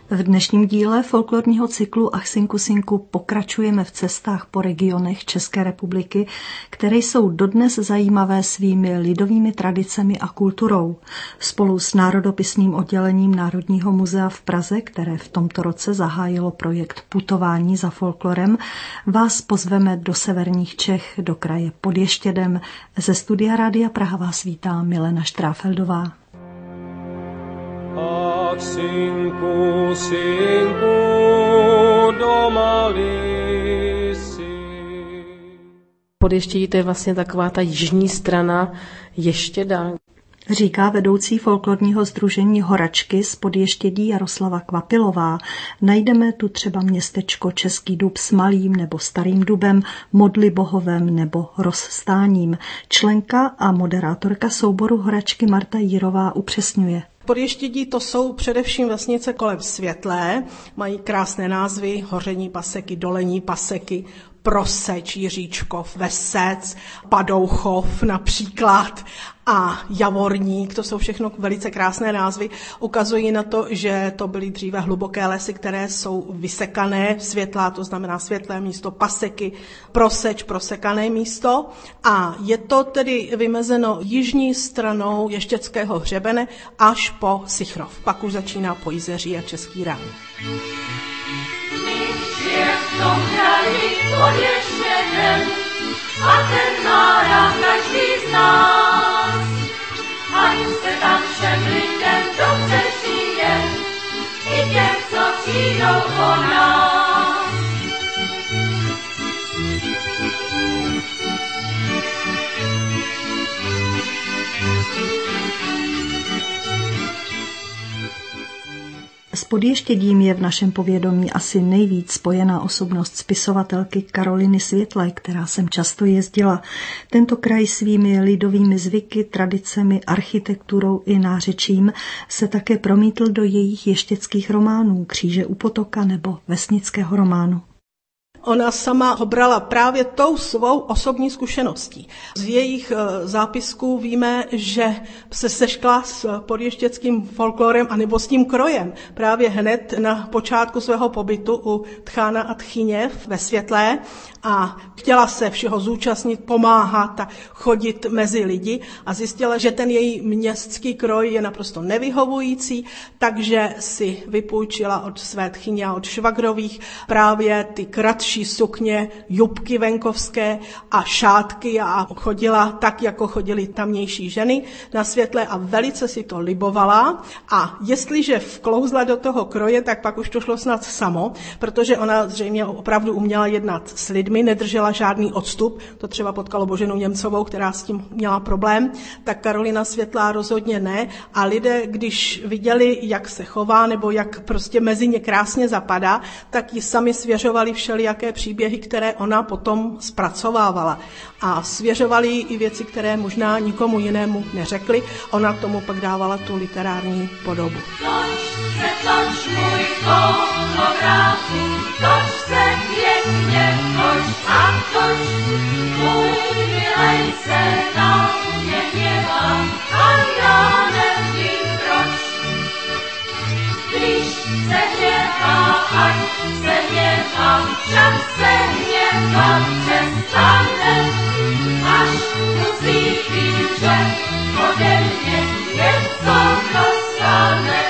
V dnešním díle folklorního cyklu Ach synku synku pokračujeme v cestách po regionech České republiky, které jsou dodnes zajímavé svými lidovými tradicemi a kulturou. Spolu s národopisným oddělením Národního muzea v Praze, které v tomto roce zahájilo projekt Putování za folklorem, vás pozveme do severních Čech, do kraje pod Ještědem. Ze studia Rádia Praha vás vítá Milena Štráfeldová. Ach synku, synku, doma jsi. Podještědí, to je vlastně taková ta jižní strana Ještěda. Říká vedoucí folklorního sdružení Horačky z Podještědí Jaroslava Kvapilová. Najdeme tu třeba městečko Český Dub s Malým nebo Starým Dubem, Modlibohovem nebo Rozstáním. Členka a moderátorka souboru Horačky Marta Jírová upřesňuje. Podještědí to jsou především vesnice kolem Světlé, mají krásné názvy: Hoření Paseky, Dolení Paseky, Proseč, Jiříčkov, Vesec, Padouchov například a Javorník, to jsou všechno velice krásné názvy. Ukazují na to, že to byly dříve hluboké lesy, které jsou vysekané, Světlá, to znamená světlé místo, Paseky, Proseč, prosekané místo. A je to tedy vymezeno jižní stranou Ještědského hřebene až po Sichrov. Pak už začíná Pojzeří a Český Rán. V tom kraji pod Ještědem a ten má rád každý z nás. Ať se tam všem lidem dobře žije, i těm, co přijdou po nás. S Podještědím je v našem povědomí asi nejvíc spojená osobnost spisovatelky Karoliny Světlé, která sem často jezdila. Tento kraj svými lidovými zvyky, tradicemi, architekturou i nářečím se také promítl do jejich ještědských románů Kříže u potoka nebo Vesnického románu. Ona sama ho brala právě tou svou osobní zkušeností. Z jejich zápisků víme, že se sešla s podještědským folklorem anebo s tím krojem právě hned na počátku svého pobytu u tchána a tchyně ve Světlé a chtěla se všeho zúčastnit, pomáhat a chodit mezi lidi a zjistila, že ten její městský kroj je naprosto nevyhovující, takže si vypůjčila od své tchyně a od švagrových právě ty kratší sukně, jupky venkovské a šátky a chodila tak, jako chodily tamnější ženy na Světlé a velice si to libovala a jestliže vklouzla do toho kroje, tak pak už to šlo snad samo, protože ona zřejmě opravdu uměla jednat s lidmi, nedržela žádný odstup, to třeba potkalo Boženu Němcovou, která s tím měla problém, tak Karolina Světlá rozhodně ne a lidé, když viděli, jak se chová nebo jak prostě mezi ně krásně zapadá, tak ji sami svěřovali všelijaké příběhy, které ona potom zpracovávala. A svěřovali jí i věci, které možná nikomu jinému neřekli. Ona k tomu pak dávala tu literární podobu. Toč můj fotografy, toč se pěkně, toč a toč. Můj milej se na mě hněvá a já nevím proč. Když se hněvá, ať se hněvám, však se hněvat přestane, až musí být, že ode mě něco dostane.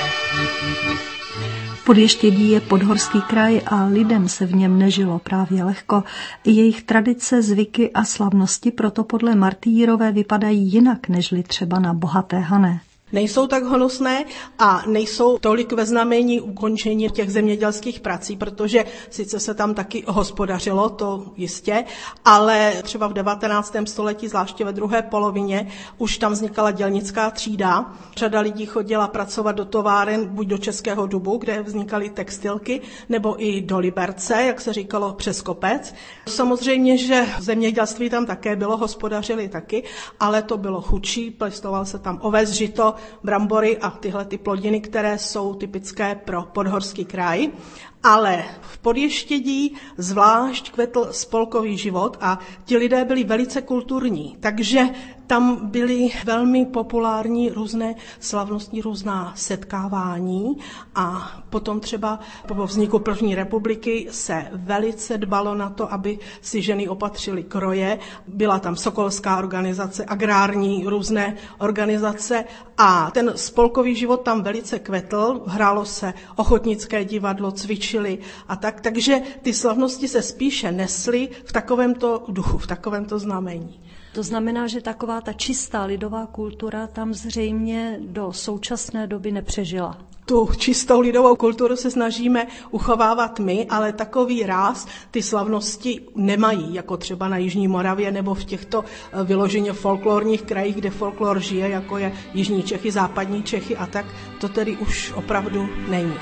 Podještědí je podhorský kraj a lidem se v něm nežilo právě lehko. Jejich tradice, zvyky a slavnosti proto podle Marty Jírové vypadají jinak nežli třeba na bohaté Hané. Nejsou tak honosné a nejsou tolik ve znamení ukončení těch zemědělských prací, protože sice se tam taky hospodařilo, to jistě, ale třeba v 19. století, zvláště ve druhé polovině, už tam vznikala dělnická třída. Řada lidí chodila pracovat do továren, buď do Českého Dubu, kde vznikaly textilky, nebo i do Liberce, jak se říkalo, přes kopec. Samozřejmě, že zemědělství tam také bylo, hospodařili taky, ale to bylo chudší, pěstoval se tam oves, žito, brambory a tyhle ty plodiny, které jsou typické pro podhorský kraj. Ale v Podještědí zvlášť kvetl spolkový život a ti lidé byli velice kulturní. Takže tam byly velmi populární různé slavnostní, různá setkávání a potom třeba po vzniku první republiky se velice dbalo na to, aby si ženy opatřily kroje. Byla tam sokolská organizace, agrární různé organizace a ten spolkový život tam velice kvetl, hrálo se ochotnické divadlo, cvičili a tak, takže ty slavnosti se spíše nesly v takovémto duchu, v takovémto znamení. To znamená, že taková ta čistá lidová kultura tam zřejmě do současné doby nepřežila. Tu čistou lidovou kulturu se snažíme uchovávat my, ale takový ráz ty slavnosti nemají, jako třeba na Jižní Moravě nebo v těchto vyloženě folklorních krajích, kde folklor žije, jako je Jižní Čechy, Západní Čechy a tak, to tedy už opravdu není.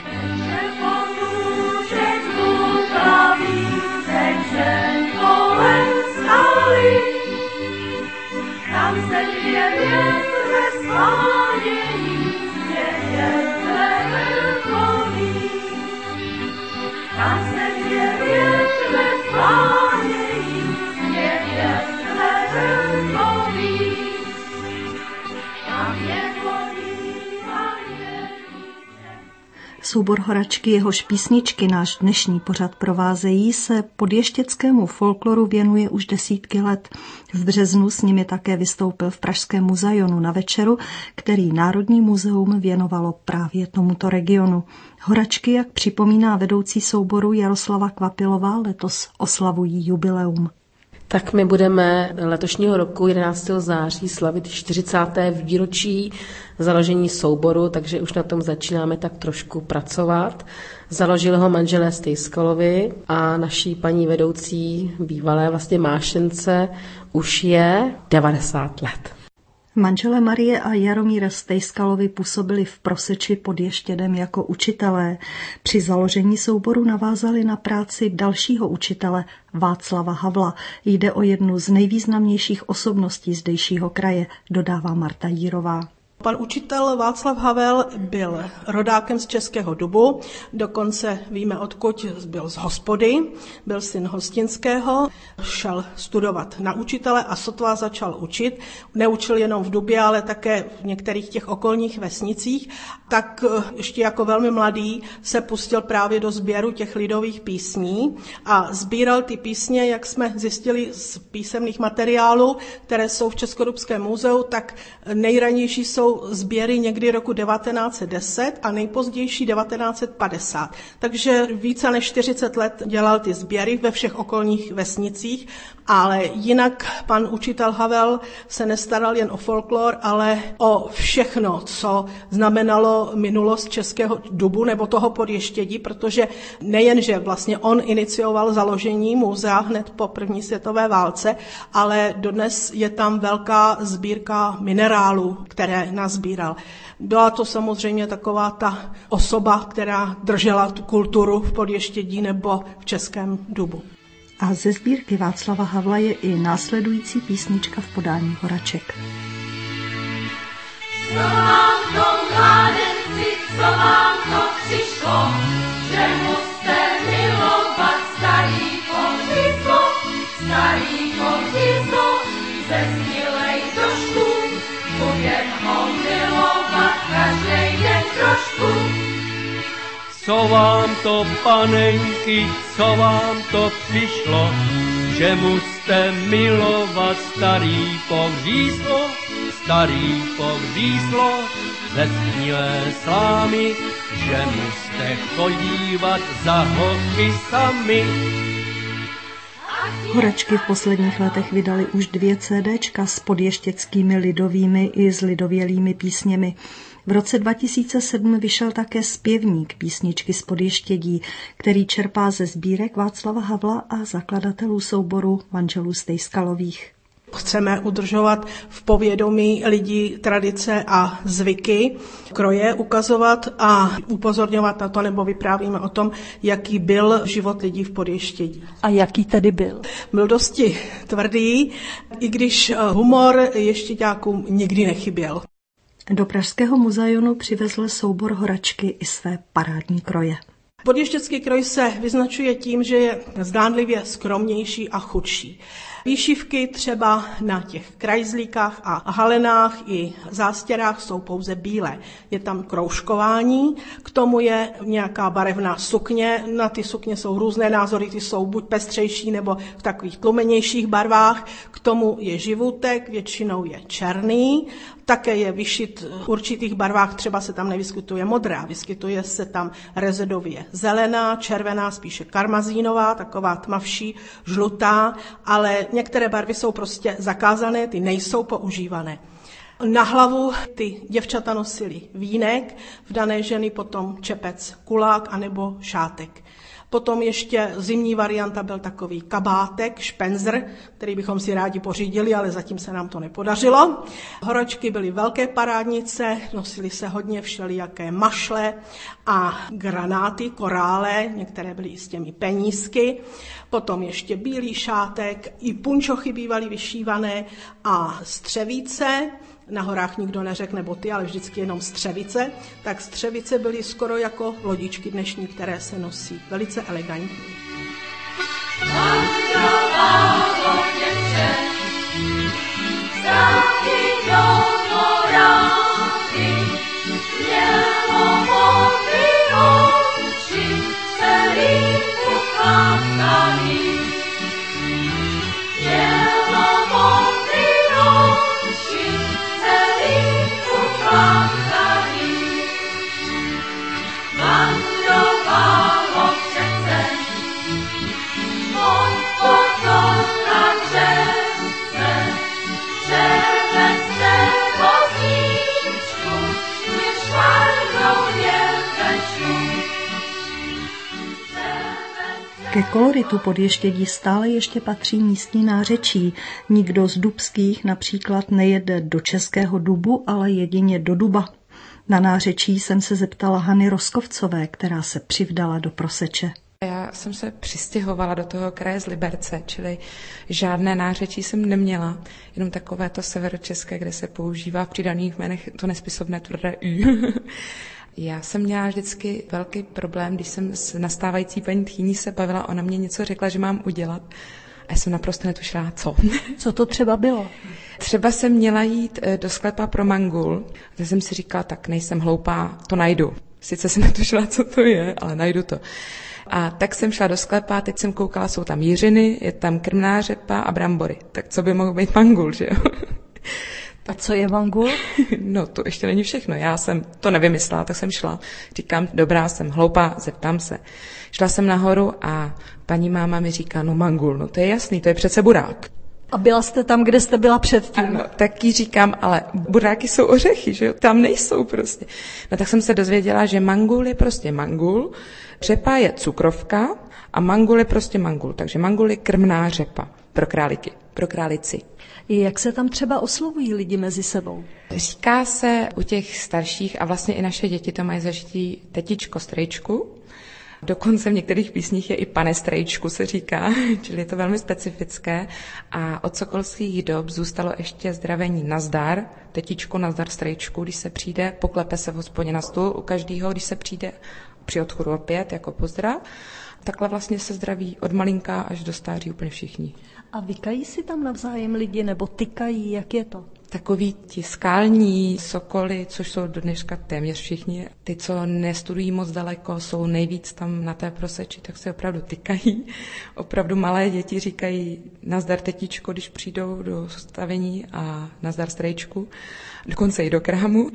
Tam se dvě větve svádějí, tam se dvě větve svádějí, tam je Soubor Horačky, jehož písničky náš dnešní pořad provázejí, se podještěckému folkloru věnuje už desítky let. V březnu s nimi také vystoupil v pražském muzajonu na večeru, který Národní muzeum věnovalo právě tomuto regionu. Horačky, jak připomíná vedoucí souboru Jaroslava Kvapilová, letos oslavují jubileum. Tak my budeme letošního roku 11. září slavit 40. výročí založení souboru, takže už na tom začínáme tak trošku pracovat. Založili ho manželé Stejskalovi a naší paní vedoucí bývalé vlastně mášence už je 90 let. Manželé Marie a Jaromíra Stejskalovi působili v Proseči pod Ještědem jako učitelé. Při založení souboru navázali na práci dalšího učitele Václava Havla. Jde o jednu z nejvýznamnějších osobností zdejšího kraje, dodává Marta Jírová. Pan učitel Václav Havel byl rodákem z Českého Dubu, dokonce víme odkud, byl z Hospody, byl syn hostinského, šel studovat na učitele a sotva začal učit. Neučil jenom v Dubě, ale také v některých těch okolních vesnicích, tak ještě jako velmi mladý se pustil právě do sběru těch lidových písní a sbíral ty písně, jak jsme zjistili z písemných materiálů, které jsou v Českodubském muzeu, tak nejranější jsou sběry někdy roku 1910 a nejpozdější 1950. Takže více než 40 let dělal ty sběry ve všech okolních vesnicích, ale jinak pan učitel Havel se nestaral jen o folklor, ale o všechno, co znamenalo minulost Českého Dubu nebo toho Podještědí, protože nejenže vlastně on inicioval založení muzea hned po první světové válce, ale dodnes je tam velká sbírka minerálů, které nazbíral. Byla to samozřejmě taková ta osoba, která držela tu kulturu v Podještědí nebo v Českém Dubu. A ze sbírky Václava Havla je i následující písnička v podání Horaček. Co vám to mládenci, co vám to přišlo, že musíte milovat starý kořizo, zesnilej trošku, budem ho milovat každej den trošku. Co vám to, panenky, co vám to přišlo, že musíte milovat starý pogřízlo, ze snílé slámy, že musíte chodívat za holky sami. Horačky v posledních letech vydali už 2 CDčka s podještěckými lidovými i s lidovělými písněmi. V roce 2007 vyšel také zpěvník písničky z Podještědí, který čerpá ze sbírek Václava Havla a zakladatelů souboru manželů Stejskalových. Chceme udržovat v povědomí lidí tradice a zvyky, kroje ukazovat a upozorňovat na to, nebo vyprávíme o tom, jaký byl život lidí v Podještědí. A jaký tedy byl? Byl dosti tvrdý, i když humor ještěďákům nikdy nechyběl. Do pražského muzajonu přivezl soubor Horačky i své parádní kroje. Podještěcký kroj se vyznačuje tím, že je zdánlivě skromnější a chudší. Výšivky třeba na těch krajzlíkách a halenách i zástěrách jsou pouze bílé. Je tam kroužkování, k tomu je nějaká barevná sukně. Na ty sukně jsou různé názory, ty jsou buď pestřejší nebo v takových tlumenějších barvách. K tomu je živutek, většinou je černý. Také je vyšit v určitých barvách, třeba se tam nevyskytuje modrá, vyskytuje se tam rezedově zelená, červená, spíše karmazínová, taková tmavší, žlutá, ale některé barvy jsou prostě zakázané, ty nejsou používané. Na hlavu ty děvčata nosily vínek, v dané ženy potom čepec, kulák anebo šátek. Potom ještě zimní varianta byl takový kabátek, špenzr, který bychom si rádi pořídili, ale zatím se nám to nepodařilo. Horočky byly velké parádnice, nosily se hodně všelijaké mašle a granáty, korále, některé byly i s těmi penízky. Potom ještě bílý šátek, i punčochy bývaly vyšívané a střevíce. Na horách nikdo neřekne boty, ale vždycky jenom střevice. Tak střevice byly skoro jako lodičky dnešní, které se nosí. Velice elegantní. Ke koloritu Podještědí stále ještě patří místní nářečí. Nikdo z dubských například nejede do Českého Dubu, ale jedině do Duba. Na nářečí jsem se zeptala Hany Roskovcové, která se přivdala do Proseče. Já jsem se přistěhovala do toho kraje z Liberce, čili žádné nářečí jsem neměla, jenom takové to severočeské, kde se používá v přidaných jménech to nespisovné tvrdé U. Já jsem měla vždycky velký problém, když jsem s nastávající paní tchýní se bavila, ona mě něco řekla, že mám udělat a já jsem naprosto netušila, co. Co to třeba bylo? Třeba jsem měla jít do sklepa pro mangul, a jsem si říkala, tak nejsem hloupá, to najdu. Sice jsem netušila, co to je, ale najdu to. A tak jsem šla do sklepa, teď jsem koukala, jsou tam jiřiny, je tam krmná řepa a brambory. Tak co by mohl být mangul, že jo? A co je mangul? No, to ještě není všechno. Já jsem to nevymyslela, tak jsem šla. Říkám, dobrá, jsem hloupá, zeptám se. Šla jsem nahoru a paní máma mi říká, no mangul, no to je jasný, to je přece burák. A byla jste tam, kde jste byla předtím? Ano, tak jí říkám, ale buráky jsou ořechy, že jo? Tam nejsou prostě. No tak jsem se dozvěděla, že mangul je prostě mangul, řepa je cukrovka a mangul je prostě mangul. Takže mangul je krmná řepa pro králíky, pro králici. Jak se tam třeba oslovují lidi mezi sebou? Říká se u těch starších, a vlastně i naše děti to mají zažitý tetičko, strejčku. Dokonce v některých písních je i pane strejčku, se říká, čili je to velmi specifické. A od sokolských dob zůstalo ještě zdravení nazdar, tetičko, nazdar, strejčku, když se přijde, poklepe se v hospodě na stůl u každého, když se přijde při odchodu opět jako pozdrav. Takhle vlastně se zdraví od malinka až do stáří úplně všichni. A vykají si tam navzájem lidi nebo tykají, jak je to? Takoví ti skalní sokoly, což jsou do dneška téměř všichni, ty, co nestudují moc daleko, jsou nejvíc tam na té Proseči, tak se opravdu tykají. Opravdu malé děti říkají nazdar tetičko, když přijdou do stavení a nazdar strejčku, dokonce i do krámu.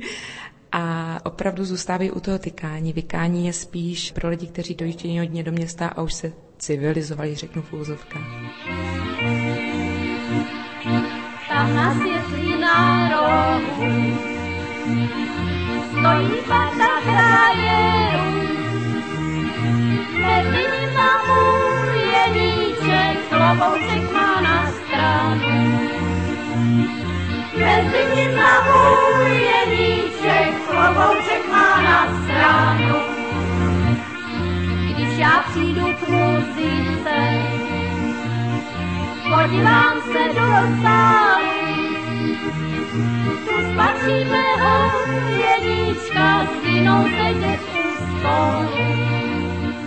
A opravdu zůstávají u toho tykání. Vykání je spíš pro lidi, kteří dojíždějí hodně do města a už se civilizovali, řeknu v úvozovkách. Tam na světlí nárohu stojí parta krajerů. Mezi nima můj jeníček, klobouček má na stranu. Mezi nima můj jeníček, klobouček má na stranu. Když já přijdu k muzice, podívám se do sálu, tu spatří mého jeníčka s jinou sedět u stolu.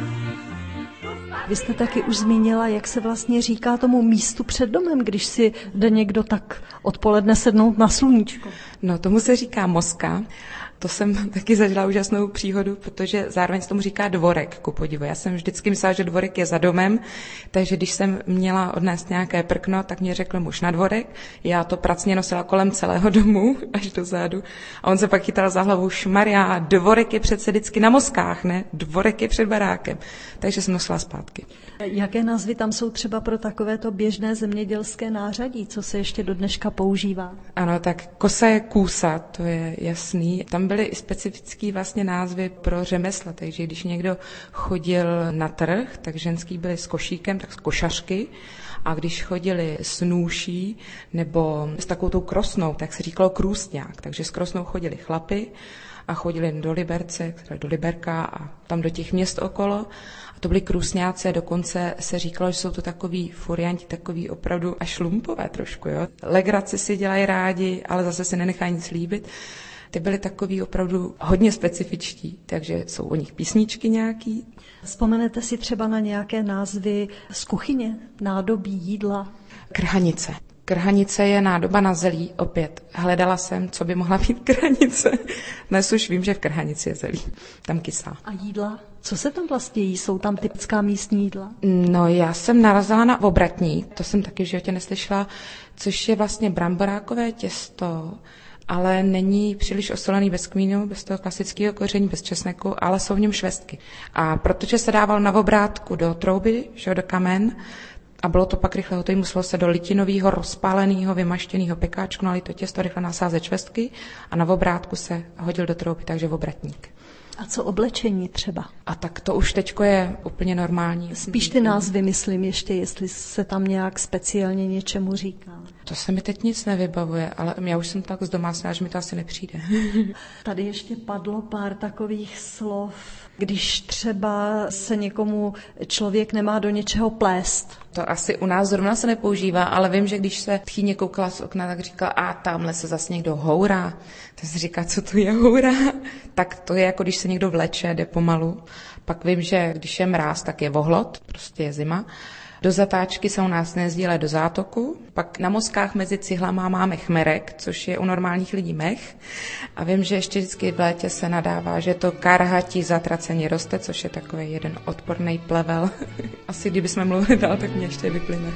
Vy jste taky už zmínila, jak se vlastně říká tomu místu před domem, když si jde někdo tak odpoledne sednout na sluníčko. No, tomu se říká moska. To jsem taky zažila úžasnou příhodu, protože zároveň se tomu říká dvorek, ku podivu. Já jsem vždycky myslela, že dvorek je za domem, takže když jsem měla odnést nějaké prkno, tak mě řekl muž na dvorek. Já to pracně nosila kolem celého domu, až do zádu. A on se pak chytal za hlavu, šmarja, dvorek je přece vždycky na moskách, ne? Dvorek je před barákem. Takže jsem nosila zpátky. Jaké názvy tam jsou třeba pro takovéto běžné zemědělské nářadí, co se ještě do dneška používá? Ano, tak kosa je kůsa, to je jasný. Tam byly i specifický vlastně názvy pro řemesla, takže když někdo chodil na trh, tak ženský byli s košíkem, tak s košařky, a když chodili s nůší nebo s takovou tou krosnou, tak se říkalo krůstňák, takže s krosnou chodili chlapy a chodili do Liberce, do Liberka a tam do těch měst okolo. A to byli krůsňáci a dokonce se říkalo, že jsou to takový furianti, takový opravdu až lumpové trošku. Jo? Legraci si dělají rádi, ale zase si nenechají nic líbit. Ty byly takový opravdu hodně specifičtí, takže jsou o nich písničky nějaký. Vzpomenete si třeba na nějaké názvy z kuchyně, nádobí, jídla? Krhanice. Krhanice je nádoba na zelí, opět. Hledala jsem, co by mohla být krhanice. Dnes už vím, že v krhanici je zelí, tam kysá. A jídla? Co se tam vlastně jí? Jsou tam typická místní jídla? No, já jsem narazila na obratník, to jsem taky v životě neslyšela, což je vlastně bramborákové těsto, ale není příliš osolený bez kmínu, bez toho klasického koření, bez česneku, ale jsou v něm švestky. A protože se dával na obrátku do trouby, že do kamen, a bylo to pak rychle hotové, muselo se do litinového, rozpáleného, vymaštěného pekáčku nalít to těsto, rychle nasázet švestky a na obrátku se hodil do trouby, takže obratník. A co oblečení třeba? A tak to už teďko je úplně normální. Spíš ty názvy, myslím, ještě, jestli se tam nějak speciálně něčemu říká. To se mi teď nic nevybavuje, ale já už jsem tak zdomácná, že mi to asi nepřijde. Tady ještě padlo pár takových slov, když třeba se někomu člověk nemá do něčeho plést. To asi u nás zrovna se nepoužívá, ale vím, že když se tchýně koukala z okna, tak říkala, a tamhle se zase někdo hourá. Tak se říká, co to je hourá? Tak to je jako když se někdo vleče, jde pomalu. Pak vím, že když je mráz, tak je vohlod, prostě je zima. Do zatáčky se u nás nejezdí, ale do zátoku. Pak na moskách mezi cihlama máme chmerek, což je u normálních lidí mech. A vím, že ještě vždycky v létě se nadává, že to karhatí zatraceně roste, což je takový jeden odporný plevel. Asi kdybychom mluvili dál, tak mě ještě vyplyne.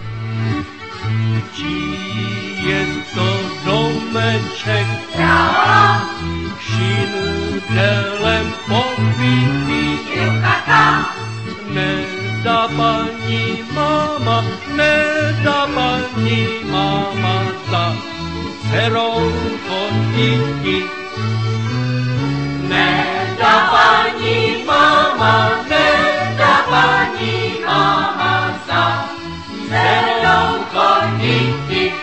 Je to domeček, šinudelem pokrytý, nedá paní máma za dcerou chodíky. Nedá paní máma za dcerou chodíky.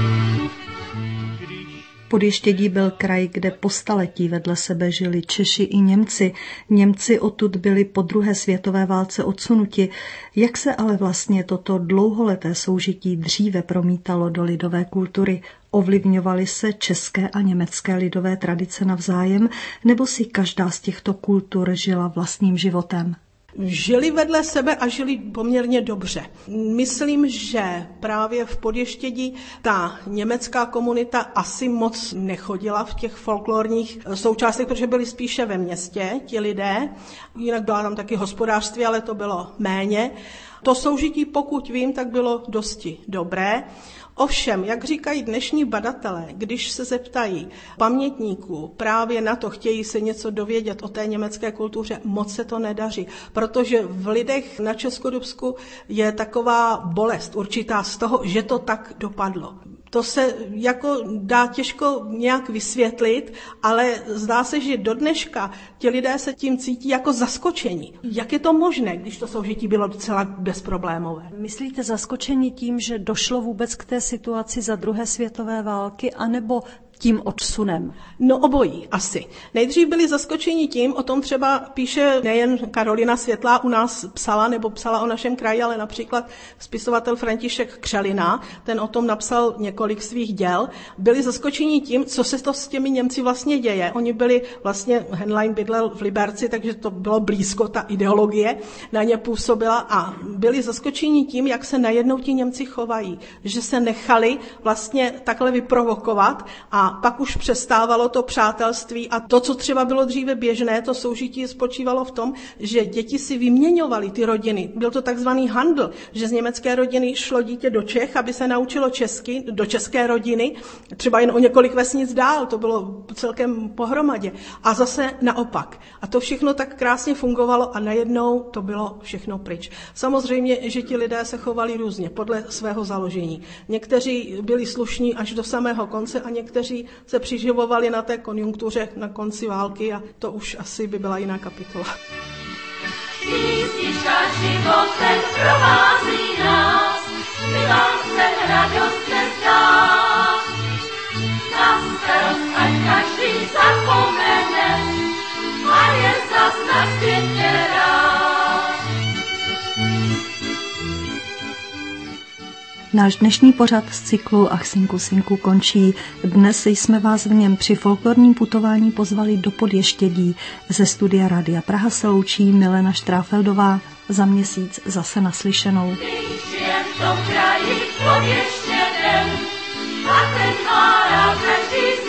Podještědí byl kraj, kde po staletí vedle sebe žili Češi i Němci. Němci odtud byli po druhé světové válce odsunuti. Jak se ale vlastně toto dlouholeté soužití dříve promítalo do lidové kultury? Ovlivňovaly se české a německé lidové tradice navzájem, nebo si každá z těchto kultur žila vlastním životem? Žili vedle sebe a žili poměrně dobře. Myslím, že právě v Podještědí ta německá komunita asi moc nechodila v těch folklorních součástech, protože byli spíše ve městě ti lidé. Jinak byla tam taky hospodářství, ale to bylo méně. To soužití, pokud vím, tak bylo dosti dobré. Ovšem, jak říkají dnešní badatelé, když se zeptají pamětníků, právě na to chtějí se něco dovědět o té německé kultuře, moc se to nedaří, protože v lidech na Českodubsku je taková bolest určitá z toho, že to tak dopadlo. To se jako dá těžko nějak vysvětlit, ale zdá se, že do dneška ti lidé se tím cítí jako zaskočení. Jak je to možné, když to soužití bylo docela bezproblémové? Myslíte zaskočení tím, že došlo vůbec k té situaci za druhé světové války, anebo tím odsunem? No obojí asi. Nejdřív byli zaskočeni tím, o tom třeba píše nejen Karolina Světlá u nás psala o našem kraji, ale například spisovatel František Křelina, ten o tom napsal několik svých děl. Byli zaskočeni tím, co se to s těmi Němci vlastně děje. Oni byli vlastně, Henlein bydlel v Liberci, takže to bylo blízko, ta ideologie na ně působila a byli zaskočeni tím, jak se najednou ti Němci chovají, že se nechali vlastně takhle vyprovokovat a pak už přestávalo to přátelství a to, co třeba bylo dříve běžné, to soužití spočívalo v tom, že děti si vyměňovaly ty rodiny. Byl to takzvaný handl, že z německé rodiny šlo dítě do Čech, aby se naučilo česky, do české rodiny, třeba jen o několik vesnic dál, to bylo celkem pohromadě. A zase naopak. A to všechno tak krásně fungovalo a najednou to bylo všechno pryč. Samozřejmě, že ti lidé se chovali různě podle svého založení. Někteří byli slušní až do samého konce a někteří se přiživovali na té konjunktuře na konci války a to už asi by byla jiná kapitola. Písnička životem provází nás, my vám se radost nezdá. Na starost ať každý zapomene a je zas na světě rád. Náš dnešní pořad z cyklu Ach synku, synku končí. Dnes jsme vás v něm při folklorním putování pozvali do Podještědí. Ze studia Rádia Praha se loučí Milena Štráfeldová. Za měsíc zase naslyšenou. Když jen v tom kraji Podještědem a ten má rád každý